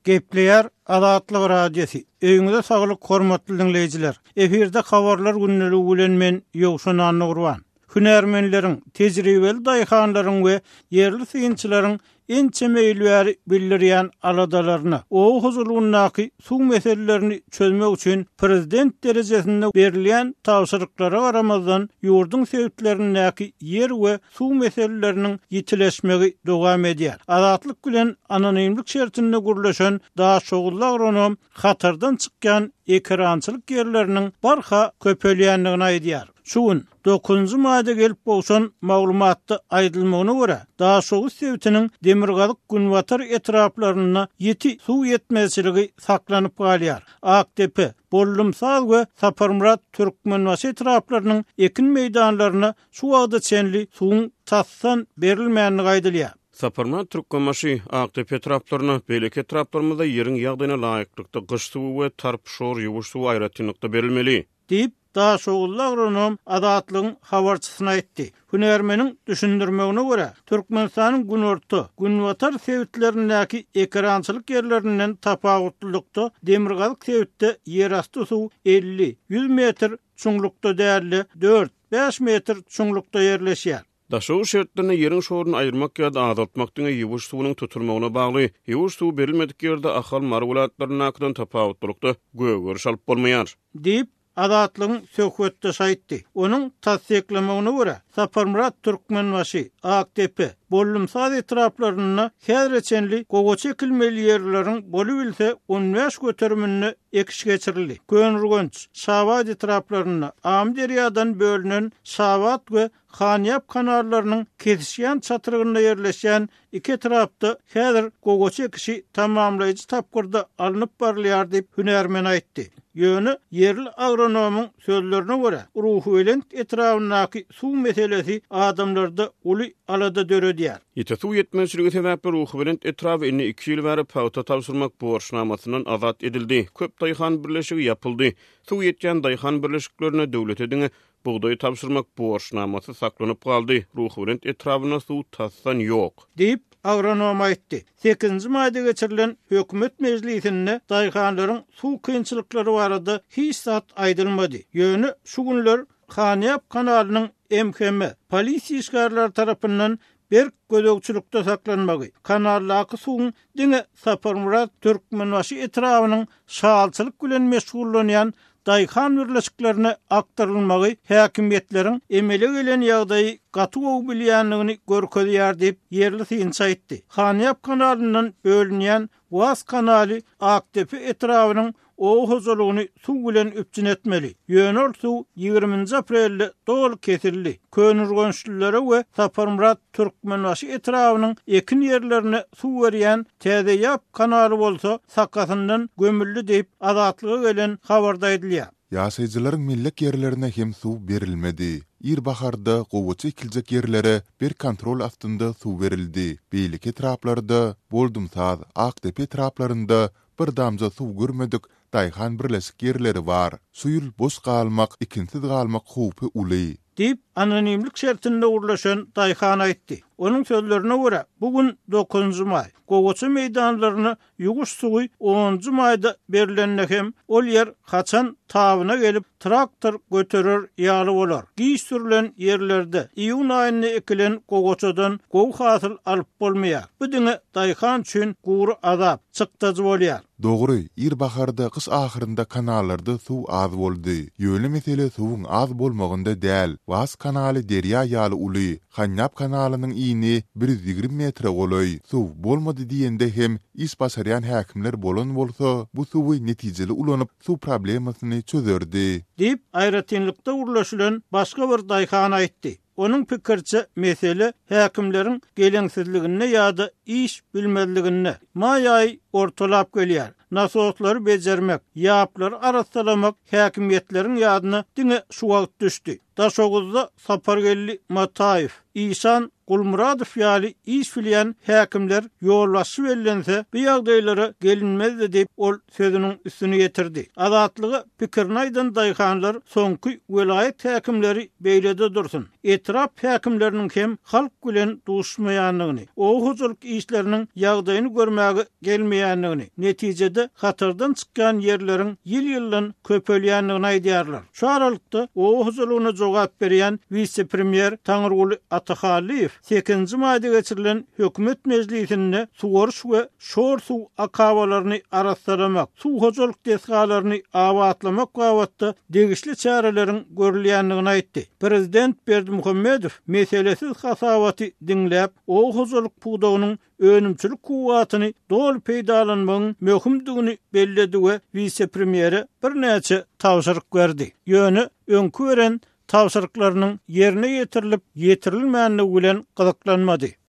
Gepleyer Azatlyk radiosi. Öňüňizde saglyk hormatly dinleýijiler. Eferde habarlar günnäli bilen men Ýogşan Anurwan. Hünärmenleriň, tejribeli daýhanlaryň we yerli synçylaryň ençe meýilbäri bildirýän aladalaryna, o huzurlugynaky suw meselelerini çözmek üçin prezident derejesinde berilýän tawşyryklara garamazdan ýurdun sebäplerindäki yer we suw meseleleriniň ýitileşmegi dowam edýär. Azatlyk bilen anonimlik şertinde gurlaşan daha şogully agronom hatardan çykýan ekrançylyk yerleriniň barha köpelýänligini aýdýar. Şuň 9-njy maýda gelip bolşan maglumatda aýdylmagyna görä, daha şogu sebätiniň demirgalyk günwatar etraplaryna ýeti suw ýetmezçiligi saklanyp galýar. AKDP, Bollumsaz we Saparmurat Türkmenbaşy etraplarynyň ekin meýdanlaryna şu wagda çenli suwun tassan berilmänligi aýdylýar. Saparmurat Türkmenbaşy AKDP etraplaryna belek etraplarymyzda ýeriň ýagdaýyna laýyklykda gyş suwy we tarp şor ýuwuş suw aýratynlykda berilmeli. Diýip daha şogully agronom Azatlygyň habarçysyna aýtdy. Hünärmeniň düşündirmegine görä, Türkmenistanyň günorta, günwatar sebäplerindäki ekrançylyk yerlerinden tapawutlykda demirgalyk sebäpde ýerasty suw 50-100 metr çuňlukda däli 4-5 metr çuňlukda ýerleşýär. Daşow şertlerine ýeriň şoruny aýyrmak ýa-da azaltmakdyň ýuwuş suwynyň tuturmagyna bagly. Ýuwuş suw berilmedik ýerde ahal marwulatlarynyň tapawutlykda göwgörüş alyp bolmaýar. Diýip Azatlygyň söhbetde şaýtdy. Onuň tasdiklamagyna görä, Saparmurat Türkmenbaşy AKDP Bollumsaz etraplaryna häzirçenli gogoç ekilmeli ýerleriň bolup bilse 15 götermini ekiş geçirildi. Könürgönç, Şawat etraplaryna am derýadan bölünen Şawat we Hanyap kanallarynyň kesişýän çatyrygynda ýerleşýän iki etrapda häzir gogoç ekişi tamamlaýjy tapgyrda alınıp barylýar diýip hünärmen aýtdy. Ýöne yerli agronomyň sözlerine görä, Ruhwelent etrafyndaky suw meselesi adamlarda uly alada döredýär. Ýete suw ýetmezçiligi sebäpli Ruhwelent etrafy 2 ýyl bäri pawta tapşyrmak borçnamasynyň azat edildi. Köp daýhan birleşigi ýapyldy. Suw ýetýän daýhan birleşiklerine döwlet ediňe buğday tapşyrmak borçnamasy saklanyp galdy. Ruhwelent etrawyna suw tassan ýok. Diýip agronom aýtdy. 8-nji maýda geçirilen hökümet meclisinde daýhanlaryň suw kynçylyklary barada hiç zat aýdylmady. Ýöne şu günler Hanyap kanalynyň MHM polisiýa işgärleri tarapyndan bir gödökçülükde saklanmagy. Kanaldaky suwun diňe Saparmurat Türkmenbaşy etrawynyň şalçylyk bilen meşgullanýan daýhan birleşiklerine aktarylmagy häkimetleriň emele gelen ýagdaýy gaty gowy bilýänligini görkezýär diýip yerli synçy aýtdy. Hanyap kanalynyň bölünýän Was kanaly AKDP etrawynyň o huzurlugyny suw bilen üpçün etmeli. Ýönel suw 20 aprelde dol kesildi. Könürgönçlülere we Saparmurat Türkmenbaşy etrawynyň ekin ýerlerine suw berýän Täzeýap kanaly bolsa sakatyndan gömüldi diýip Azatlyga gelen habarda aýdylýar. Ýaşaýjylaryň millek ýerlerine hem suw berilmedi. İrbaharda gowoçy ekiljek ýerlere bir kontrol astynda suw berildi. Beýlik etraplarda, Boldumsaz, AKDP etraplarynda bir damja suw görmedik daýhan birleşik ýerleri bar. Suýul boş galmak, ikinsiz galmak howpy uly. Diýip anonimlik şertinde urlaşan daýhan aýtdy. Onuň sözlerine görä, bugün 9-njy maý. Gogoçy meýdanlaryna ýuwuş suwy 10-njy maýda berilende hem ol ýer haçan tabyna gelip traktor göterer ýaly bolar. Giş sürülen ýerlerde iýun aýyna ekilen gogoçadan gow hasyl alyp bolmaýar. Bu diňe daýhan üçin gury azap çykdagy bolýar. Dogry, irbaharda kış ahyrynda kanallarda suw az boldy. Ýöne mesele suwun az bolmagynda däl. Was kanaly derýa ýaly uly. Hanyap kanalynyň iýni 120 metre goloy. Suw bolmady diýende hem iş başarýan häkimler bolan bolsa, bu suwy netijeli ulanyp suw problemasyny çözerdi. Diýip aýratynlykda urlaşylan başga bir daýhan aýtdy. Onun pikirçe mesele häkimleriň geleňsizligine ýa-da iş bilmezligine maýaý ortalap gelýär. Nasotlary bejermek, ýaplary arasalamak häkimetleriň ýadyna diňe şu wagt düşdi. Daşoguzda Sapargelli Mataýew, İhsan Gulmuradow ýaly iş bilýän häkimler ýolbaşy bellense, bu ýagdaýlara gelinmezdi diýip ol sözüniň üstüne getirdi. Azatlygy pikirini aýdan daýhanlar soňky welayet häkimleri beýlede dursun. Etrap häkimleriniň hem halk bilen duşmaýanlygyny, o huzurluk işleriniň ýagdaýyny görmäge gelmeýän edilmeýändigini, netijede hatardan çykkan yerlerin ýyl-ýyldan köpelýändigini aýdýarlar. Şu aralykda o huzurluğuna jogap berýän vice-premier Taňyrguly Ataxaliýew 8-nji maýda geçirilen hökümet mejlisinde sugorş we şor suw akabalaryny araşdyrmak, suw hojalyk desgalaryny awatlamak wagtda degişli çärelerin görülýändigini aýtdy. Prezident Berdimuhammedow meselesiz hasabaty dinläp, o hojalyk puwdagynyň önümçilik kuwatyny dol peýdalanmagyň möhümdigini belledi we vice-premiere bir näçe tawşyryk berdi. Ýöne öňkü beren tawşyryklarynyň ýerine ýetirilip ýetirilmänligi bilen gyzyklanmady.